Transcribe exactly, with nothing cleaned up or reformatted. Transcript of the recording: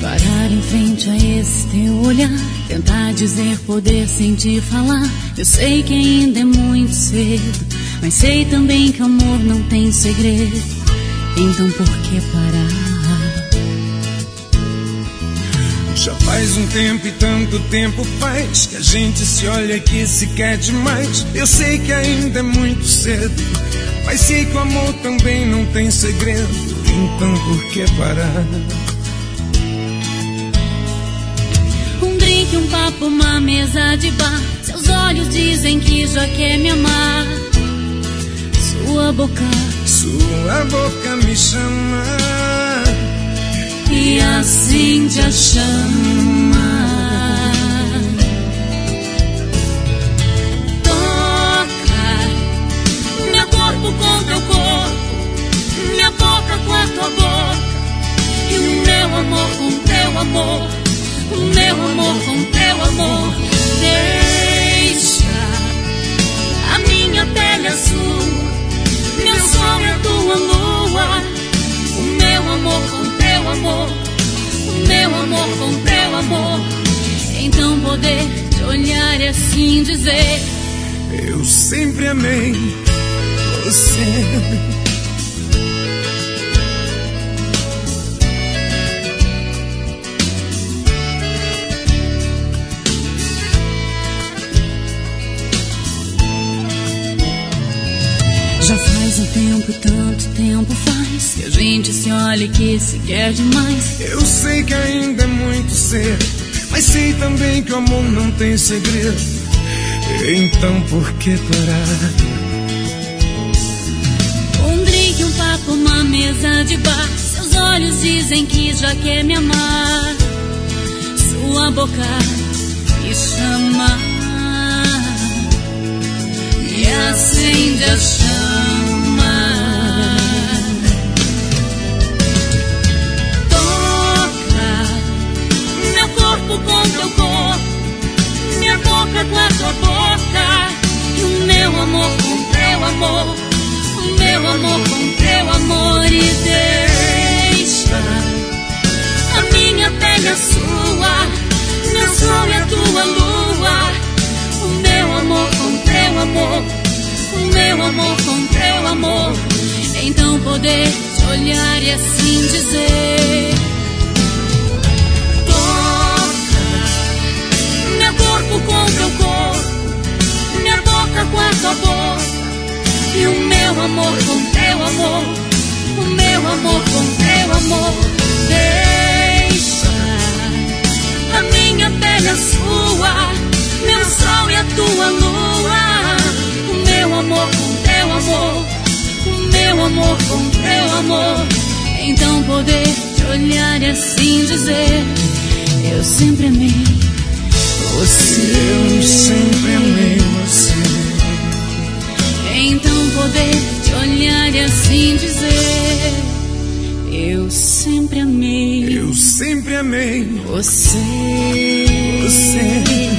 Parar em frente a esse teu olhar, tentar dizer, poder sentir, falar. Eu sei que ainda é muito cedo, mas sei também que amor não tem segredo. Então por que parar? Já faz um tempo e tanto tempo faz que a gente se olha que se quer demais. Eu sei que ainda é muito cedo, mas sei que o amor também não tem segredo. Então por que parar? Um drink, um papo, uma mesa de bar. Seus olhos dizem que já quer me amar. Sua boca, sua boca me chama e acende a chama. Toca meu corpo com teu corpo, minha boca com a tua boca, e o meu amor com teu amor, o meu amor com teu amor. Deixa a minha pele azul, meu sol e a tua lua, o meu amor com teu amor, o meu amor com teu amor. Então poder te olhar e assim dizer: eu sempre amei você. Já faz um tempo, tanto tempo faz que a gente se olha e que se quer demais. Eu sei que ainda é muito cedo, mas sei também que o amor não tem segredo. Então por que parar? Um drink, um papo, uma mesa de bar. Seus olhos dizem que já quer me amar. Sua boca me chama e acende a chama. Toca meu corpo com teu corpo, minha boca com a tua boca, e o meu amor com teu amor, o meu amor com teu amor. E deixa a minha pele a sua, meu sol e a tua lua, o meu amor com teu amor, o meu amor com teu amor. Então poder te olhar e assim dizer: toca meu corpo com teu corpo, minha boca com a tua boca, e o meu amor com teu amor, o meu amor com teu amor. Deixa a minha pele a sua, meu sol e a tua lua, o meu amor com teu amor, o meu amor com teu amor. Então poder te olhar e assim dizer: eu sempre amei você. Eu sempre amei você. Então poder te olhar e assim dizer: eu sempre amei. Eu sempre amei você. Você.